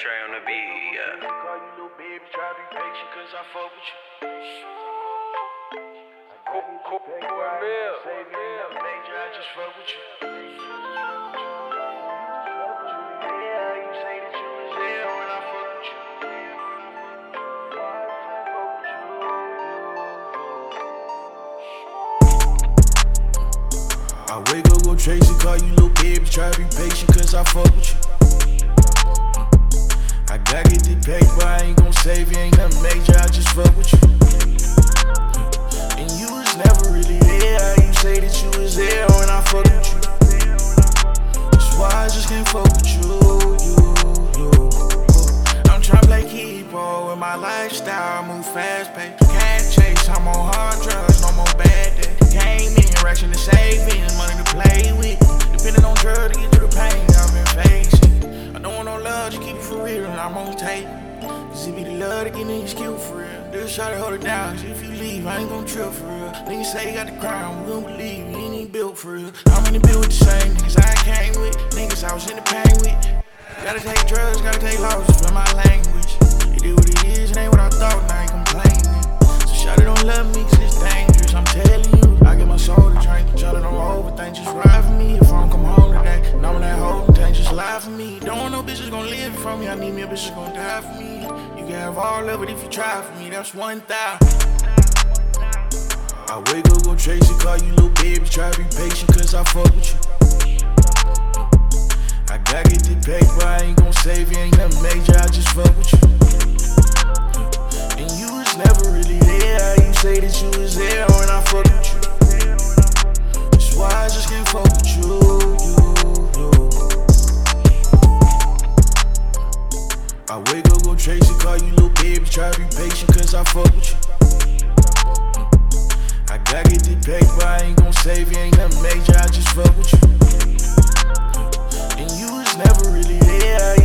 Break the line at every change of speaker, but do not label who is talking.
Trey on the beat, yeah.
Call you little baby, try to be patient, cause I fuck with you. Save you ain't nothing major, I just fuck with you. Yeah, you say that you was there when I fuck with you. I wake up, go Tracy, call you little baby, try to be patient, cause I fuck with you. I gotta get the paper, I ain't gon' save you, ain't nothing major, I just fuck with you. And you was never really there, you say that you was there when I fuck with you. That's why I just can't fuck with you. I'm tryna play keyboard with my lifestyle, move fast paced, can't chase, I'm on hard drugs, no more bad days. Came in, ration to saving, money to play with, depending on drugs to get through the pain I've been facing. I don't want no love, just keep it for real, and I'm on tape. Cause it be the love that get niggas killed for real. Just try to hold it down, cause if you leave, I ain't gon' trip for real. Niggas say you got the crown, we gon' believe you ain't even built for real. How many built with the same niggas I came with? Niggas I was in the pain with. Gotta take drugs, gotta take losses for my language. It is what it is, it ain't what I thought, and I ain't complaining. So shawty don't love me cause it's dangerous, I'm telling you. I get my soul to drink, shawty don't overthink, just ride for me. If I don't come home today, and I'm in that whole tank, just lie for me. Don't want no bitches gon' live from me, I need me a bitch that's gon' die for me. You can have all of it if you try for me, that's 1,000. I wake up, go Tracy, call you little baby, try to be patient, cause I fuck with you. I gotta get the paper, I ain't gon' save you, ain't nothing major, I just fuck with you. And you was never really there, you say that you was there when I fuck with you. That's why I just can't fuck with you. I wake up, go Tracy, call you little baby, try to be patient, cause I fuck with you. I gotta get the paper, I ain't gon' save you, ain't nothing major, I just fuck with you. And you was never really there,